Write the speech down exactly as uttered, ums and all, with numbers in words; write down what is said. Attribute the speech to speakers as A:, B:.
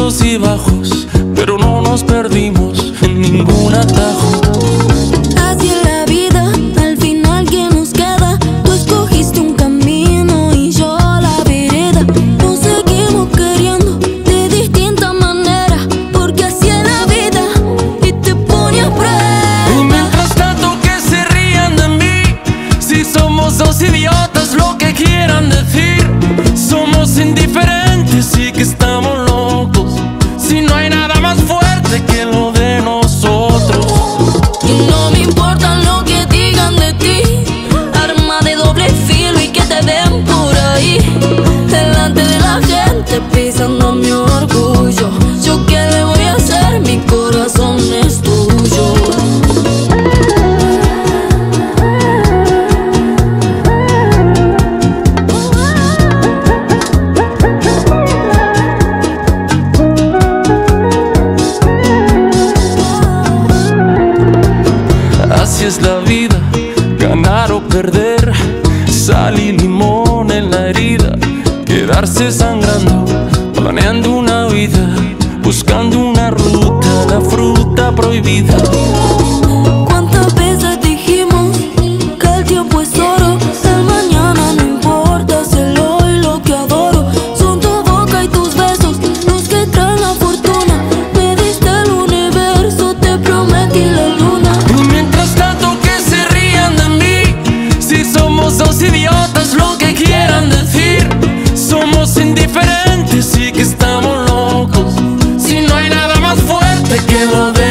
A: altos y bajos, pero no nos perdimos en ningún atajo.
B: Así es la vida, al final ¿qué nos queda? Tú escogiste un camino y yo la vereda. Nos seguimos queriendo de distinta manera, porque así es la vida y te pone a prueba.
A: Y mientras tanto que se rían de mí, si somos dos idiotas lo que quieran decir. Somos indiferentes y que estamos locos, si no hay nada más fuerte que lo de nosotros.
B: Y no me importa lo que digan de ti, arma de doble filo y que te ven por ahí, delante de la gente pisando mi orgullo. Yo qué le voy a hacer, mi corazón es tuyo.
A: Así es la vida, ganar o perder, sal y limón en la herida, quedarse sangrando, planeando una vida, buscando una ruta, la fruta prohibida.
B: ¿Cuántas veces dijimos que el tiempo es oro? El mañana no importa, si el hoy lo que adoro. Son tu boca y tus besos los que traen la fortuna. Me diste el universo, te prometí la luna.
A: Y mientras tanto que se rían de mí, si somos dos idiotas lo que quieran decir. Somos indiferentes y que estamos locos, si no hay nada más fuerte que lo de